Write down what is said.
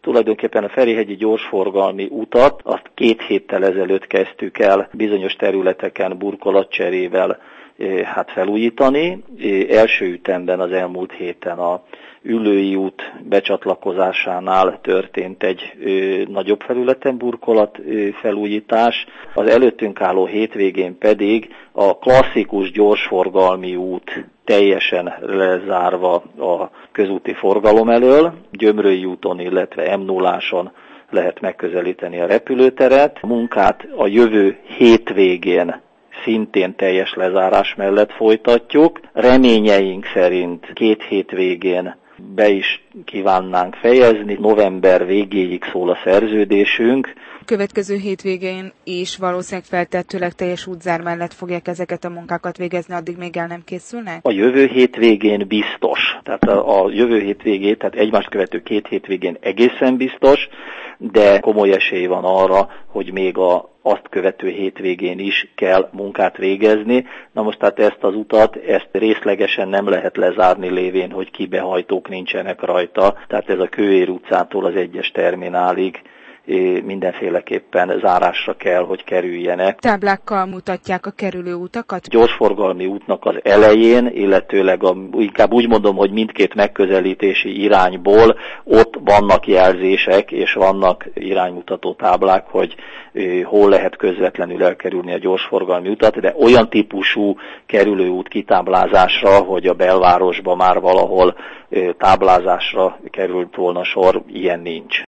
Tulajdonképpen a Ferihegyi gyorsforgalmi utat azt 2 héttel ezelőtt kezdtük el bizonyos területeken burkolatcserével felújítani. Első ütemben az elmúlt héten a Üllői út becsatlakozásánál történt egy nagyobb felületen burkolat felújítás. Az előttünk álló hétvégén pedig a klasszikus gyorsforgalmi út teljesen lezárva a közúti forgalom elől, Gyömrői úton, illetve M0-áson lehet megközelíteni a repülőteret. A munkát a jövő hétvégén szintén teljes lezárás mellett folytatjuk. Reményeink szerint 2 hétvégén be is kívánnánk fejezni. November végéig szól a szerződésünk. Következő hétvégén is valószínűleg feltehetőleg teljes útzár mellett fogják ezeket a munkákat végezni, addig még el nem készülnek? A jövő hétvégén biztos. Tehát a jövő hétvégén, tehát egymást követő 2 hétvégén egészen biztos, de komoly esély van arra, hogy még azt követő hétvégén is kell munkát végezni. Na most tehát ezt az utat, ezt részlegesen nem lehet lezárni lévén, hogy kibehajtók nincsenek rajta. Tehát ez a Kőér utcától az 1-es terminálig mindenféleképpen zárásra kell, hogy kerüljenek. Táblákkal mutatják a kerülő utakat? Gyorsforgalmi útnak az elején, illetőleg inkább úgy mondom, hogy mindkét megközelítési irányból ott vannak jelzések, és vannak iránymutató táblák, hogy hol lehet közvetlenül elkerülni a gyorsforgalmi utat, de olyan típusú kerülőút kitáblázásra, hogy a belvárosba már valahol táblázásra került volna sor, ilyen nincs.